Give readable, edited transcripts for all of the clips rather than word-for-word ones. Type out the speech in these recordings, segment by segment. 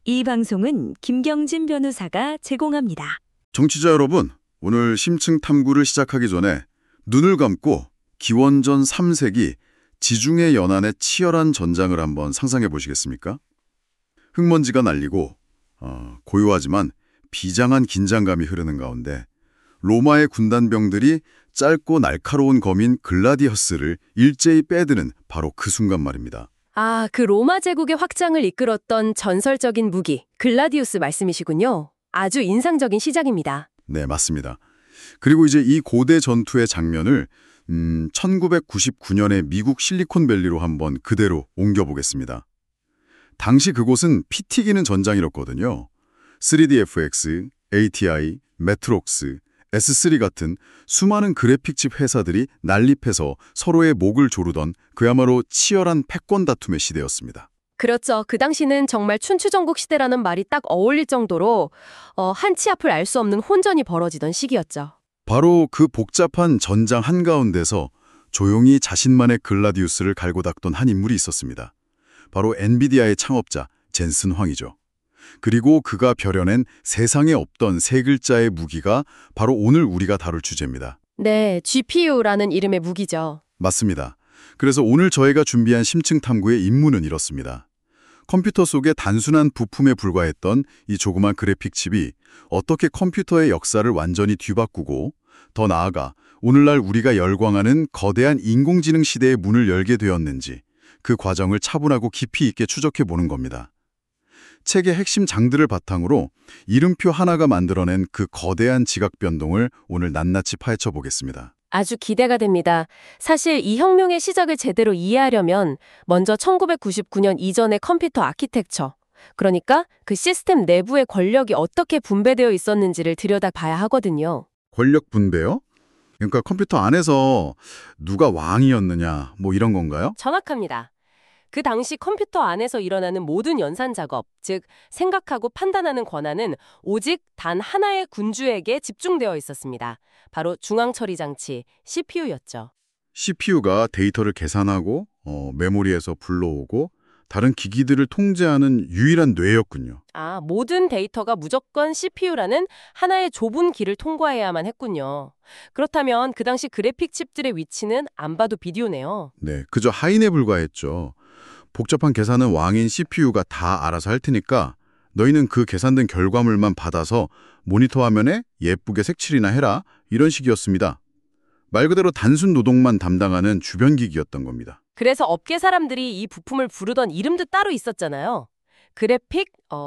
이 방송은 김경진 변호사가 제공합니다. 정치자 여러분, 오늘 심층 탐구를 시작하기 전에 눈을 감고 기원전 3세기 지중해 연안의 치열한 전장을 한번 상상해 보시겠습니까? 흙먼지가 날리고 고요하지만 비장한 긴장감이 흐르는 가운데 로마의 군단병들이 짧고 날카로운 검인 글라디어스를 일제히 빼드는 바로 그 순간 말입니다. 아, 그 로마 제국의 확장을 이끌었던 전설적인 무기, 글라디우스 말씀이시군요. 아주 인상적인 시작입니다. 네, 맞습니다. 그리고 이제 이 고대 전투의 장면을 1999년에 미국 실리콘밸리로 한번 그대로 옮겨보겠습니다. 당시 그곳은 피 튀기는 전장이었거든요. 3DFX, ATI, 매트록스, S3 같은 수많은 그래픽칩 회사들이 난립해서 서로의 목을 조르던 그야말로 치열한 패권 다툼의 시대였습니다. 그렇죠. 그 당시는 정말 춘추전국 시대라는 말이 딱 어울릴 정도로 한치 앞을 알 수 없는 혼전이 벌어지던 시기였죠. 바로 그 복잡한 전장 한가운데서 조용히 자신만의 글라디우스를 갈고 닦던 한 인물이 있었습니다. 바로 엔비디아의 창업자 젠슨 황이죠. 그리고 그가 벼려낸 세상에 없던 세 글자의 무기가 바로 오늘 우리가 다룰 주제입니다. 네, GPU라는 이름의 무기죠. 맞습니다. 그래서 오늘 저희가 준비한 심층 탐구의 임무는 이렇습니다. 컴퓨터 속의 단순한 부품에 불과했던 이 조그만 그래픽 칩이 어떻게 컴퓨터의 역사를 완전히 뒤바꾸고 더 나아가 오늘날 우리가 열광하는 거대한 인공지능 시대의 문을 열게 되었는지 그 과정을 차분하고 깊이 있게 추적해 보는 겁니다. 책의 핵심 장들을 바탕으로 이름표 하나가 만들어낸 그 거대한 지각 변동을 오늘 낱낱이 파헤쳐 보겠습니다. 아주 기대가 됩니다. 사실 이 혁명의 시작을 제대로 이해하려면 먼저 1999년 이전의 컴퓨터 아키텍처, 그러니까 그 시스템 내부의 권력이 어떻게 분배되어 있었는지를 들여다봐야 하거든요. 권력 분배요? 그러니까 컴퓨터 안에서 누가 왕이었느냐 뭐 이런 건가요? 정확합니다. 그 당시 컴퓨터 안에서 일어나는 모든 연산 작업, 즉 생각하고 판단하는 권한은 오직 단 하나의 군주에게 집중되어 있었습니다. 바로 중앙처리 장치, CPU였죠. CPU가 데이터를 계산하고 메모리에서 불러오고 다른 기기들을 통제하는 유일한 뇌였군요. 아, 모든 데이터가 무조건 CPU라는 하나의 좁은 길을 통과해야만 했군요. 그렇다면 그 당시 그래픽 칩들의 위치는 안 봐도 비디오네요. 네, 그저 하인에 불과했죠. 복잡한 계산은 왕인 CPU가 다 알아서 할 테니까 너희는 그 계산된 결과물만 받아서 모니터 화면에 예쁘게 색칠이나 해라 이런 식이었습니다. 말 그대로 단순 노동만 담당하는 주변 기기였던 겁니다. 그래서 업계 사람들이 이 부품을 부르던 이름도 따로 있었잖아요. 그래픽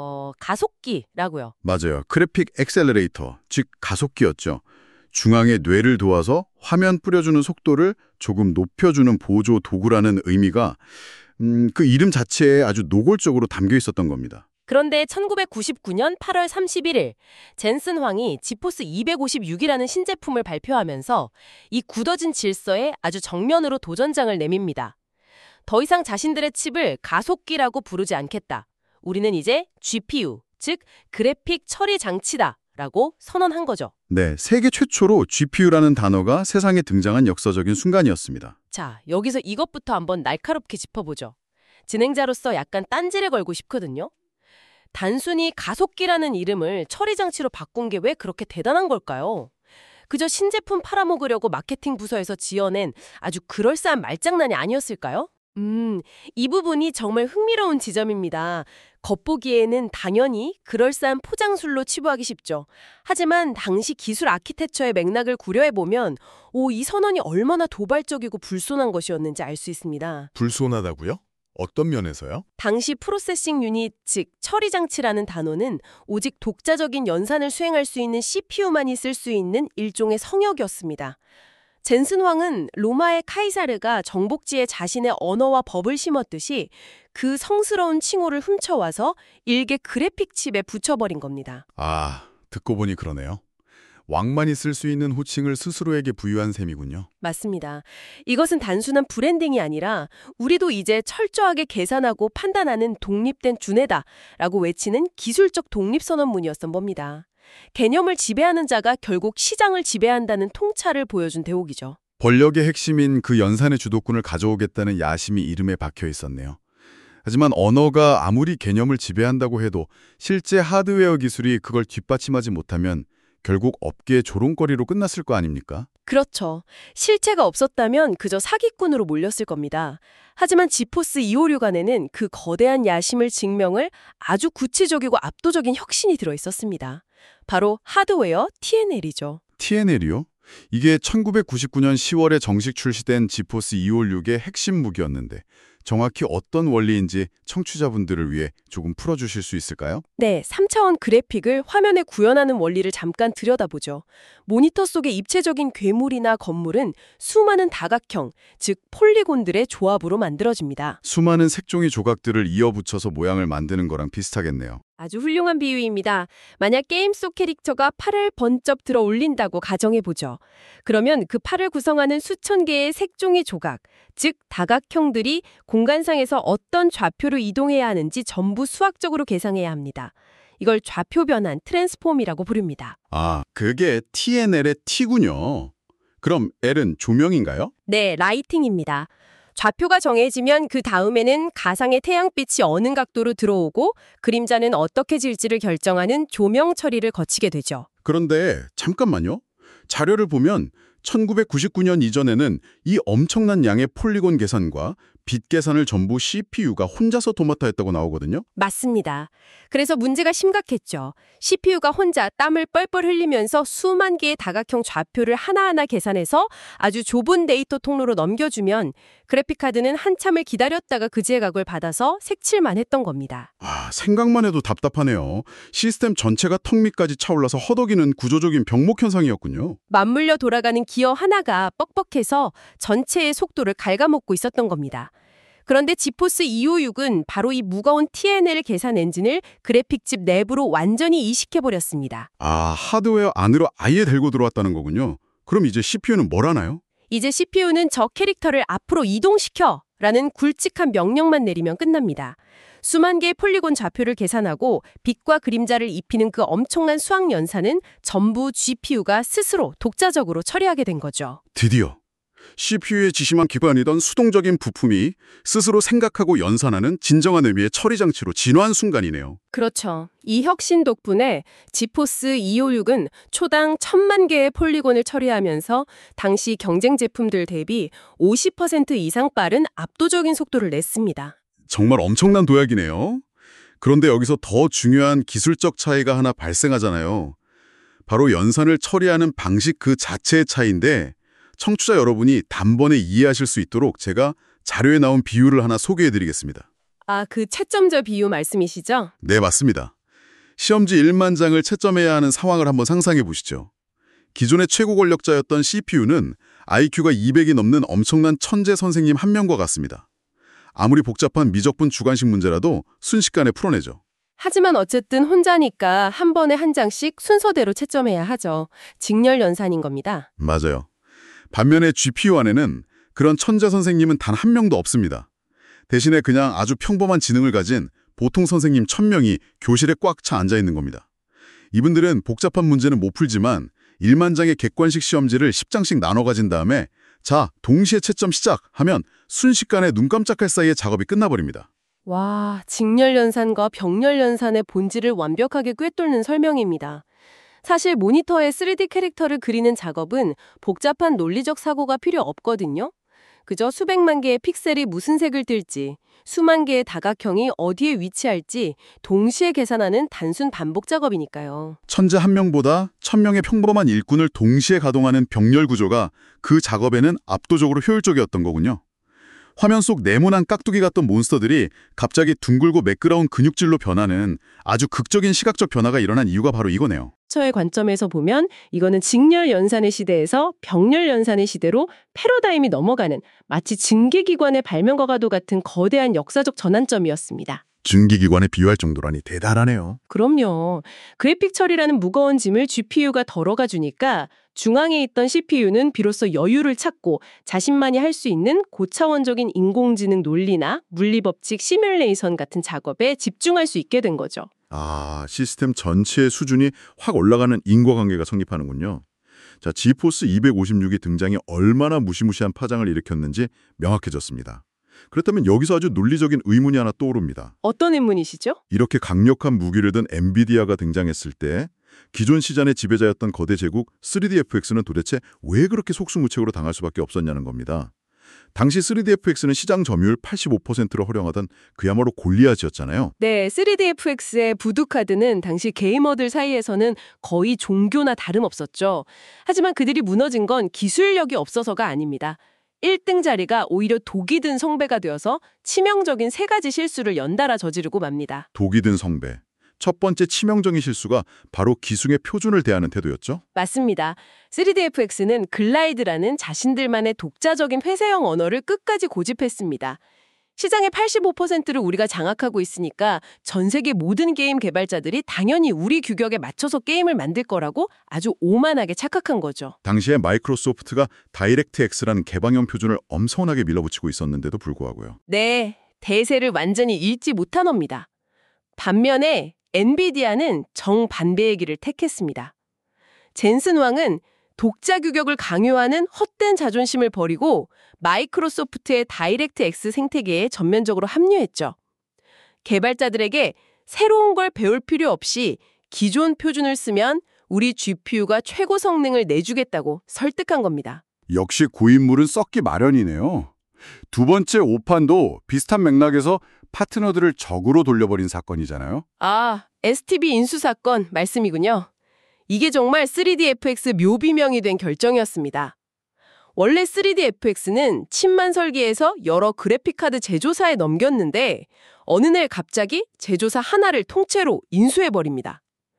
가속기라고요. 맞아요. 그래픽 엑셀러레이터, 즉 가속기였죠. 중앙에 뇌를 도와서 화면 뿌려주는 속도를 조금 높여주는 보조 도구라는 의미가 그 이름 자체에 아주 노골적으로 담겨 있었던 겁니다. 그런데 1999년 8월 31일 젠슨 황이 지포스 256이라는 신제품을 발표하면서 이 굳어진 질서에 아주 정면으로 도전장을 내밉니다. 더 이상 자신들의 칩을 가속기라고 부르지 않겠다. 우리는 이제 GPU, 즉 그래픽 처리 장치다 라고 선언한 거죠. 네, 세계 최초로 GPU라는 단어가 세상에 등장한 역사적인 순간이었습니다. 자, 여기서 이것부터 한번 날카롭게 짚어보죠. 진행자로서 약간 딴지를 걸고 싶거든요. 단순히 가속기라는 이름을 처리 장치로 바꾼 게 왜 그렇게 대단한 걸까요? 그저 신제품 팔아먹으려고 마케팅 부서에서 지어낸 아주 그럴싸한 말장난이 아니었을까요? 이 부분이 정말 흥미로운 지점입니다. 겉보기에는 당연히 그럴싸한 포장술로 치부하기 쉽죠. 하지만 당시 기술 아키텍처의 맥락을 고려해보면 이 선언이 얼마나 도발적이고 불손한 것이었는지 알 수 있습니다. 불손하다고요? 어떤 면에서요? 당시 프로세싱 유닛, 즉 처리 장치라는 단어는 오직 독자적인 연산을 수행할 수 있는 CPU만이 쓸 수 있는 일종의 성역이었습니다. 젠슨 황은 로마의 카이사르가 정복지에 자신의 언어와 법을 심었듯이 그 성스러운 칭호를 훔쳐와서 일개 그래픽 칩에 붙여버린 겁니다. 아, 듣고 보니 그러네요. 왕만이 쓸 수 있는 호칭을 스스로에게 부여한 셈이군요. 맞습니다. 이것은 단순한 브랜딩이 아니라 우리도 이제 철저하게 계산하고 판단하는 독립된 주네다라고 외치는 기술적 독립선언문이었던 겁니다. 개념을 지배하는 자가 결국 시장을 지배한다는 통찰을 보여준 대목이죠. 권력의 핵심인 그 연산의 주도권을 가져오겠다는 야심이 이름에 박혀 있었네요. 하지만 언어가 아무리 개념을 지배한다고 해도 실제 하드웨어 기술이 그걸 뒷받침하지 못하면 결국 업계의 조롱거리로 끝났을 거 아닙니까? 그렇죠. 실체가 없었다면 그저 사기꾼으로 몰렸을 겁니다. 하지만 지포스 256 안에는 그 거대한 야심을 증명을 아주 구체적이고 압도적인 혁신이 들어 있었습니다. 바로 하드웨어 TNL이죠. TNL이요? 이게 1999년 10월에 정식 출시된 지포스 256의 핵심 무기였는데 정확히 어떤 원리인지 청취자분들을 위해 조금 풀어주실 수 있을까요? 네, 3차원 그래픽을 화면에 구현하는 원리를 잠깐 들여다보죠. 모니터 속의 입체적인 괴물이나 건물은 수많은 다각형, 즉 폴리곤들의 조합으로 만들어집니다. 수많은 색종이 조각들을 이어붙여서 모양을 만드는 거랑 비슷하겠네요. 아주 훌륭한 비유입니다. 만약 게임 속 캐릭터가 팔을 번쩍 들어 올린다고 가정해보죠. 그러면 그 팔을 구성하는 수천 개의 색종이 조각, 즉 다각형들이 공간상에서 어떤 좌표로 이동해야 하는지 전부 수학적으로 계상해야 합니다. 이걸 좌표 변환, 트랜스폼이라고 부릅니다. 아, 그게 TNL의 T군요. 그럼 L은 조명인가요? 네, 라이팅입니다. 좌표가 정해지면 그 다음에는 가상의 태양빛이 어느 각도로 들어오고 그림자는 어떻게 질지를 결정하는 조명 처리를 거치게 되죠. 그런데 잠깐만요. 자료를 보면 1999년 이전에는 이 엄청난 양의 폴리곤 계산과 빛 계산을 전부 CPU가 혼자서 도맡아 했다고 나오거든요. 맞습니다. 그래서 문제가 심각했죠. CPU가 혼자 땀을 뻘뻘 흘리면서 수만 개의 다각형 좌표를 하나하나 계산해서 아주 좁은 데이터 통로로 넘겨주면 그래픽카드는 한참을 기다렸다가 그제의 각을 받아서 색칠만 했던 겁니다. 아, 생각만 해도 답답하네요. 시스템 전체가 턱 밑까지 차올라서 허덕이는 구조적인 병목 현상이었군요. 맞물려 돌아가는 기어 하나가 뻑뻑해서 전체의 속도를 갉아먹고 있었던 겁니다. 그런데 지포스 256은 바로 이 무거운 TNL 계산 엔진을 그래픽칩 내부로 완전히 이식해버렸습니다. 아, 하드웨어 안으로 아예 들고 들어왔다는 거군요. 그럼 이제 CPU는 뭘 하나요? 이제 CPU는 저 캐릭터를 앞으로 이동시켜! 라는 굵직한 명령만 내리면 끝납니다. 수만 개의 폴리곤 좌표를 계산하고 빛과 그림자를 입히는 그 엄청난 수학 연산은 전부 GPU가 스스로 독자적으로 처리하게 된 거죠. 드디어 CPU의 지시만 기반이던 수동적인 부품이 스스로 생각하고 연산하는 진정한 의미의 처리 장치로 진화한 순간이네요. 그렇죠. 이 혁신 덕분에 지포스 256은 초당 1000만 개의 폴리곤을 처리하면서 당시 경쟁 제품들 대비 50% 이상 빠른 압도적인 속도를 냈습니다. 정말 엄청난 도약이네요. 그런데 여기서 더 중요한 기술적 차이가 하나 발생하잖아요. 바로 연산을 처리하는 방식 그 자체의 차이인데 청취자 여러분이 단번에 이해하실 수 있도록 제가 자료에 나온 비유를 하나 소개해드리겠습니다. 아, 그 채점자 비유 말씀이시죠? 네, 맞습니다. 시험지 1만 장을 채점해야 하는 상황을 한번 상상해 보시죠. 기존의 최고 권력자였던 CPU는 IQ가 200이 넘는 엄청난 천재 선생님 한 명과 같습니다. 아무리 복잡한 미적분 주관식 문제라도 순식간에 풀어내죠. 하지만 어쨌든 혼자니까 한 번에 한 장씩 순서대로 채점해야 하죠. 직렬 연산인 겁니다. 맞아요. 반면에 GPU 안에는 그런 천재 선생님은 단 한 명도 없습니다. 대신에 그냥 아주 평범한 지능을 가진 보통 선생님 1000명이 교실에 꽉 차 앉아 있는 겁니다. 이분들은 복잡한 문제는 못 풀지만 1만 장의 객관식 시험지를 10장씩 나눠 가진 다음에 자, 동시에 채점 시작! 하면 순식간에 눈 깜짝할 사이에 작업이 끝나버립니다. 와, 직렬 연산과 병렬 연산의 본질을 완벽하게 꿰뚫는 설명입니다. 사실 모니터에 3D 캐릭터를 그리는 작업은 복잡한 논리적 사고가 필요 없거든요. 그저 수백만 개의 픽셀이 무슨 색을 띨지, 수만 개의 다각형이 어디에 위치할지 동시에 계산하는 단순 반복 작업이니까요. 천재 한 명보다 1000명의 평범한 일꾼을 동시에 가동하는 병렬 구조가 그 작업에는 압도적으로 효율적이었던 거군요. 화면 속 네모난 깍두기 같던 몬스터들이 갑자기 둥글고 매끄러운 근육질로 변하는 아주 극적인 시각적 변화가 일어난 이유가 바로 이거네요. 저의 관점에서 보면 이거는 직렬 연산의 시대에서 병렬 연산의 시대로 패러다임이 넘어가는 마치 증기기관의 발명과도 같은 거대한 역사적 전환점이었습니다. 증기기관에 비유할 정도라니 대단하네요. 그럼요. 그래픽 처리라는 무거운 짐을 GPU가 덜어가 주니까 중앙에 있던 CPU는 비로소 여유를 찾고 자신만이 할 수 있는 고차원적인 인공지능 논리나 물리법칙 시뮬레이션 같은 작업에 집중할 수 있게 된 거죠. 아, 시스템 전체의 수준이 확 올라가는 인과관계가 성립하는군요. 자, 지포스 256이 등장이 얼마나 무시무시한 파장을 일으켰는지 명확해졌습니다. 그렇다면 여기서 아주 논리적인 의문이 하나 떠오릅니다. 어떤 인문이시죠? 이렇게 강력한 무기를 든 엔비디아가 등장했을 때 기존 시장의 지배자였던 거대 제국 3DFX는 도대체 왜 그렇게 속수무책으로 당할 수밖에 없었냐는 겁니다. 당시 3DFX는 시장 점유율 85%를 허용하던 그야말로 골리앗이었잖아요. 네, 3DFX의 부두카드는 당시 게이머들 사이에서는 거의 종교나 다름없었죠. 하지만 그들이 무너진 건 기술력이 없어서가 아닙니다. 1등 자리가 오히려 독이 든 성배가 되어서 치명적인 세 가지 실수를 연달아 저지르고 맙니다. 독이 든 성배. 첫 번째 치명적인 실수가 바로 기술의 표준을 대하는 태도였죠. 맞습니다. 3DFX는 글라이드라는 자신들만의 독자적인 폐쇄형 언어를 끝까지 고집했습니다. 시장의 85%를 우리가 장악하고 있으니까 전 세계 모든 게임 개발자들이 당연히 우리 규격에 맞춰서 게임을 만들 거라고 아주 오만하게 착각한 거죠. 당시에 마이크로소프트가 다이렉트X라는 개방형 표준을 엄청나게 밀어붙이고 있었는데도 불구하고요. 네, 대세를 완전히 잃지 못한 겁니다. 반면에 엔비디아는 정반대의 길을 택했습니다. 젠슨 황은 독자 규격을 강요하는 헛된 자존심을 버리고 마이크로소프트의 다이렉트 X 생태계에 전면적으로 합류했죠. 개발자들에게 새로운 걸 배울 필요 없이 기존 표준을 쓰면 우리 GPU가 최고 성능을 내주겠다고 설득한 겁니다. 역시 고인물은 썩기 마련이네요. 두 번째 오판도 비슷한 맥락에서 파트너들을 적으로 돌려버린 사건이잖아요. 아, STB 인수 사건 말씀이군요. 이게 정말 3DFX 묘비명이 된 결정이었습니다. 원래 3DFX는 칩만 설계해서 여러 그래픽카드 제조사에 넘겼는데 어느 날 갑자기 제조사 하나를 통째로 인수해버립니다.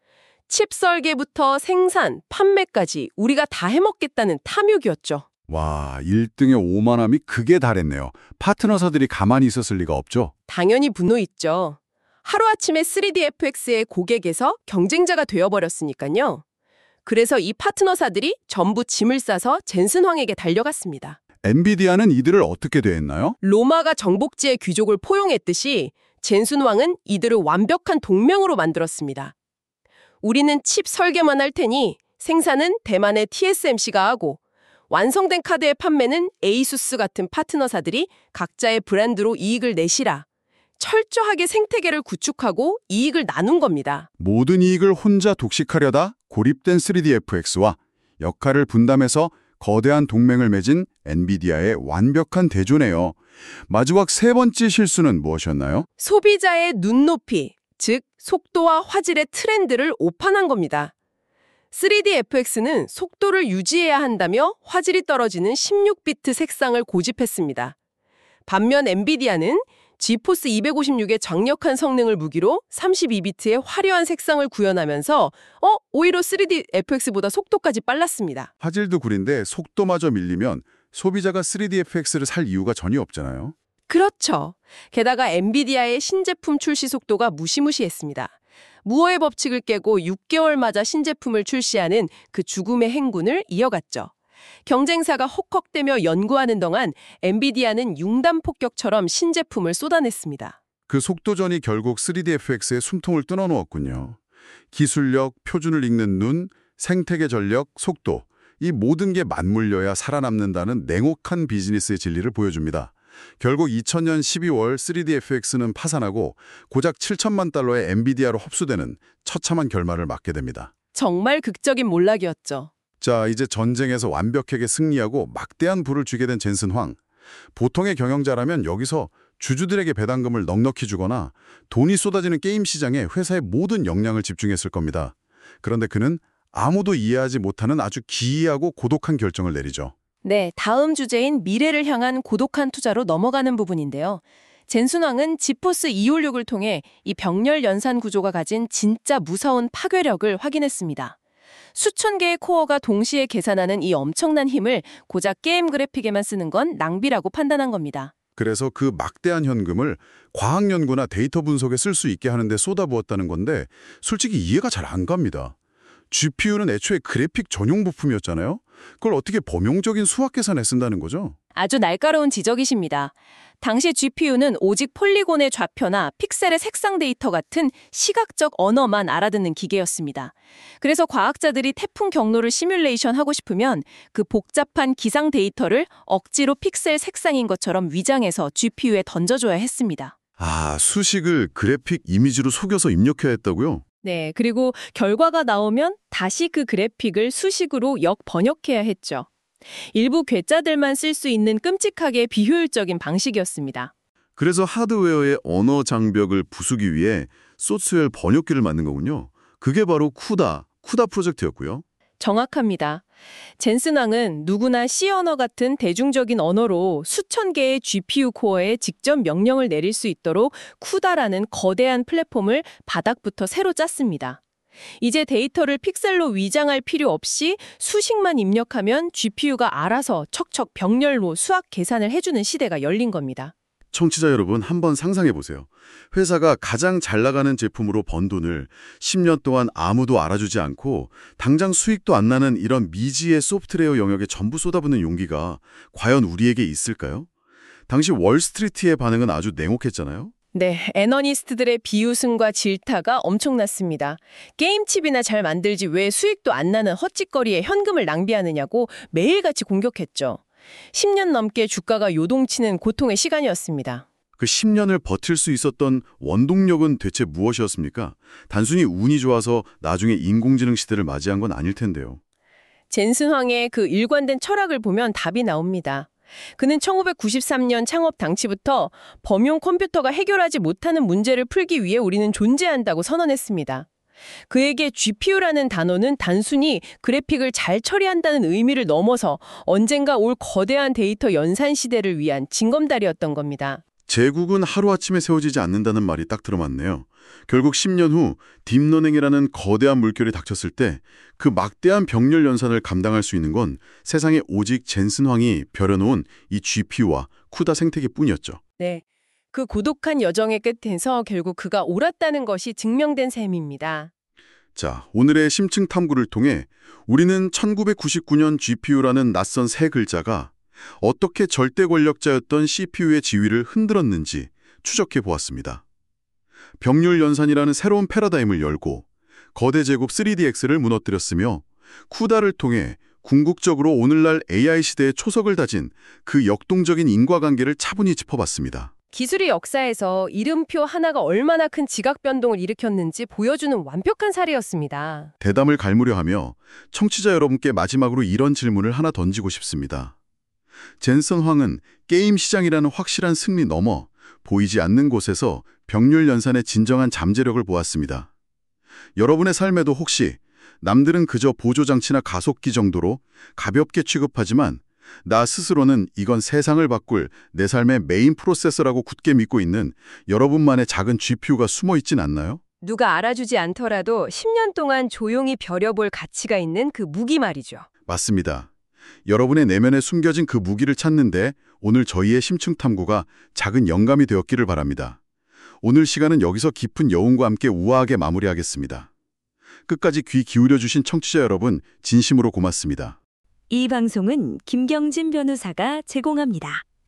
칩 설계부터 생산, 판매까지 우리가 다 해먹겠다는 탐욕이었죠. 와, 1등의 오만함이 극에 달했네요. 파트너사들이 가만히 있었을 리가 없죠. 당연히 분노 있죠. 하루아침에 3DFX의 고객에서 경쟁자가 되어버렸으니까요. 그래서 이 파트너사들이 전부 짐을 싸서 젠슨 황에게 달려갔습니다. 엔비디아는 이들을 어떻게 대했나요? 로마가 정복지의 귀족을 포용했듯이 젠슨 황은 이들을 완벽한 동맹으로 만들었습니다. 우리는 칩 설계만 할 테니 생산은 대만의 TSMC가 하고 완성된 카드의 판매는 에이수스 같은 파트너사들이 각자의 브랜드로 이익을 내시라. 철저하게 생태계를 구축하고 이익을 나눈 겁니다. 모든 이익을 혼자 독식하려다 고립된 3DFX와 역할을 분담해서 거대한 동맹을 맺은 엔비디아의 완벽한 대조네요. 마지막 세 번째 실수는 무엇이었나요? 소비자의 눈높이, 즉 속도와 화질의 트렌드를 오판한 겁니다. 3DFX는 속도를 유지해야 한다며 화질이 떨어지는 16비트 색상을 고집했습니다. 반면 엔비디아는 지포스 256의 강력한 성능을 무기로 32비트의 화려한 색상을 구현하면서 오히려 3DFX보다 속도까지 빨랐습니다. 화질도 구린데 속도마저 밀리면 소비자가 3DFX를 살 이유가 전혀 없잖아요. 그렇죠. 게다가 엔비디아의 신제품 출시 속도가 무시무시했습니다. 무어의 법칙을 깨고 6개월 맞아 신제품을 출시하는 그 죽음의 행군을 이어갔죠. 경쟁사가 헉헉대며 연구하는 동안 엔비디아는 융단 폭격처럼 신제품을 쏟아냈습니다. 그 속도전이 결국 3DFX의 숨통을 뚫어놓았군요. 기술력, 표준을 읽는 눈, 생태계 전력, 속도, 이 모든 게 맞물려야 살아남는다는 냉혹한 비즈니스의 진리를 보여줍니다. 결국 2000년 12월 3DFX는 파산하고 고작 7천만 달러의 엔비디아로 흡수되는 처참한 결말을 맞게 됩니다. 정말 극적인 몰락이었죠. 자, 이제 전쟁에서 완벽하게 승리하고 막대한 부를 쥐게 된 젠슨 황. 보통의 경영자라면 여기서 주주들에게 배당금을 넉넉히 주거나 돈이 쏟아지는 게임 시장에 회사의 모든 역량을 집중했을 겁니다. 그런데 그는 아무도 이해하지 못하는 아주 기이하고 고독한 결정을 내리죠. 네, 다음 주제인 미래를 향한 고독한 투자로 넘어가는 부분인데요. 젠슨 황은 지포스 256을 통해 이 병렬 연산 구조가 가진 진짜 무서운 파괴력을 확인했습니다. 수천 개의 코어가 동시에 계산하는 이 엄청난 힘을 고작 게임 그래픽에만 쓰는 건 낭비라고 판단한 겁니다. 그래서 그 막대한 현금을 과학 연구나 데이터 분석에 쓸 수 있게 하는 데 쏟아부었다는 건데 솔직히 이해가 잘 안 갑니다. GPU는 애초에 그래픽 전용 부품이었잖아요. 그걸 어떻게 범용적인 수학 계산에 쓴다는 거죠? 아주 날카로운 지적이십니다. 당시 GPU는 오직 폴리곤의 좌표나 픽셀의 색상 데이터 같은 시각적 언어만 알아듣는 기계였습니다. 그래서 과학자들이 태풍 경로를 시뮬레이션하고 싶으면 그 복잡한 기상 데이터를 억지로 픽셀 색상인 것처럼 위장해서 GPU에 던져줘야 했습니다. 아, 수식을 그래픽 이미지로 속여서 입력해야 했다고요? 네, 그리고 결과가 나오면 다시 그 그래픽을 수식으로 역번역해야 했죠. 일부 괴짜들만 쓸 수 있는 끔찍하게 비효율적인 방식이었습니다. 그래서 하드웨어의 언어 장벽을 부수기 위해 소프트웨어 번역기를 만든 거군요. 그게 바로 쿠다 프로젝트였고요. 정확합니다. 젠슨 황은 누구나 C 언어 같은 대중적인 언어로 수천 개의 GPU 코어에 직접 명령을 내릴 수 있도록 쿠다라는 거대한 플랫폼을 바닥부터 새로 짰습니다. 이제 데이터를 픽셀로 위장할 필요 없이 수식만 입력하면 GPU가 알아서 척척 병렬로 수학 계산을 해주는 시대가 열린 겁니다. 청취자 여러분, 한번 상상해 보세요. 회사가 가장 잘 나가는 제품으로 번 돈을 10년 동안 아무도 알아주지 않고 당장 수익도 안 나는 이런 미지의 소프트웨어 영역에 전부 쏟아붓는 용기가 과연 우리에게 있을까요? 당시 월스트리트의 반응은 아주 냉혹했잖아요. 네, 애너니스트들의 비웃음과 질타가 엄청났습니다. 게임칩이나 잘 만들지 왜 수익도 안 나는 헛짓거리에 현금을 낭비하느냐고 매일같이 공격했죠. 10년 넘게 주가가 요동치는 고통의 시간이었습니다. 그 10년을 버틸 수 있었던 원동력은 대체 무엇이었습니까? 단순히 운이 좋아서 나중에 인공지능 시대를 맞이한 건 아닐 텐데요. 젠슨 황의 그 일관된 철학을 보면 답이 나옵니다. 그는 1993년 창업 당시부터 범용 컴퓨터가 해결하지 못하는 문제를 풀기 위해 우리는 존재한다고 선언했습니다. 그에게 GPU라는 단어는 단순히 그래픽을 잘 처리한다는 의미를 넘어서 언젠가 올 거대한 데이터 연산 시대를 위한 징검다리였던 겁니다. 제국은 하루아침에 세워지지 않는다는 말이 딱 들어맞네요. 결국 10년 후 딥러닝이라는 거대한 물결이 닥쳤을 때 그 막대한 병렬 연산을 감당할 수 있는 건 세상에 오직 젠슨 황이 벼려놓은 이 GPU와 쿠다 생태계뿐이었죠. 네, 그 고독한 여정의 끝에서 결국 그가 옳았다는 것이 증명된 셈입니다. 자, 오늘의 심층 탐구를 통해 우리는 1999년 GPU라는 낯선 세 글자가 어떻게 절대 권력자였던 CPU의 지위를 흔들었는지 추적해 보았습니다. 병렬 연산이라는 새로운 패러다임을 열고 거대 제곱 3DX를 무너뜨렸으며 쿠다를 통해 궁극적으로 오늘날 AI 시대의 초석을 다진 그 역동적인 인과관계를 차분히 짚어봤습니다. 기술의 역사에서 이름표 하나가 얼마나 큰 지각 변동을 일으켰는지 보여주는 완벽한 사례였습니다. 대담을 갈무려 하며 청취자 여러분께 마지막으로 이런 질문을 하나 던지고 싶습니다. 젠슨 황은 게임 시장이라는 확실한 승리 넘어 보이지 않는 곳에서 병렬 연산의 진정한 잠재력을 보았습니다. 여러분의 삶에도 혹시 남들은 그저 보조장치나 가속기 정도로 가볍게 취급하지만 나 스스로는 이건 세상을 바꿀 내 삶의 메인 프로세서라고 굳게 믿고 있는 여러분만의 작은 GPU가 숨어 있진 않나요? 누가 알아주지 않더라도 10년 동안 조용히 벼려볼 가치가 있는 그 무기 말이죠. 맞습니다. 여러분의 내면에 숨겨진 그 무기를 찾는데 오늘 저희의 심층 탐구가 작은 영감이 되었기를 바랍니다. 오늘 시간은 여기서 깊은 여운과 함께 우아하게 마무리하겠습니다. 끝까지 귀 기울여 주신 청취자 여러분 진심으로 고맙습니다. 이 방송은 김경진 변호사가 제공합니다.